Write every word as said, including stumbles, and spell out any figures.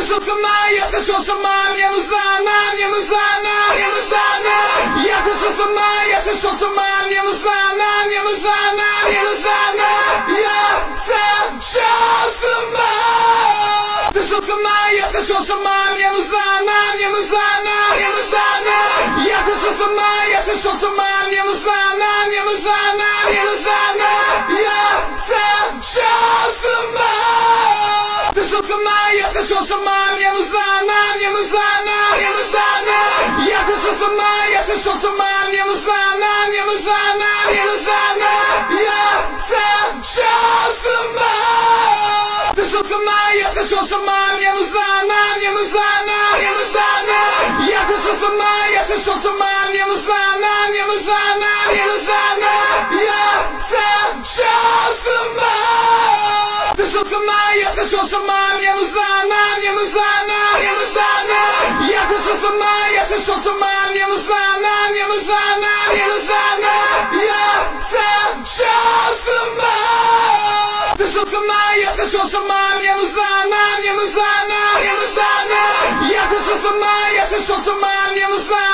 сошел с ума, я сошел с ума, мне нужна она, мне нужна она, мне нужна она. Я сошел с ума, я сошел с ума, мне нужна она, мне нужна она, мне нужна она. Я сошел с ума. Сошел с ума, я сошел с ума, мне нужна она, мне нужна она, мне нужна она. Я сошел с ума, я сошел с ума, мне нужна она, мне нужна она, мне нужна она. Я сошел с ума. Сошел с ума, я сошел с ума, мне нужна она, мне нужна она, мне нужна она. Я сошел с ума, я сошел с ума, мне нужна она, мне нужна она, мне нужна она. Я сошел с ума. Сошел с ума, я сошел с ума, мне нужна она, мне нужна она, мне нужна она. Я сошел с ума, я сошел с ума, мне нужна она, мне нужна она, мне нужна она. Я сошел с ума. Сошел с ума, я сошел с ума, мне нужна она, мне нужна она, мне нужна она. Я сошел с ума, я сошел с ума, мне нужна она, мне нужна она, мне нужна она. Я сошел с ума. Сошел с ума, я сошел с ума, мне нужна она, мне нужна она, мне нужна она. Я сошел с ума, я сошел с ума, мне нужна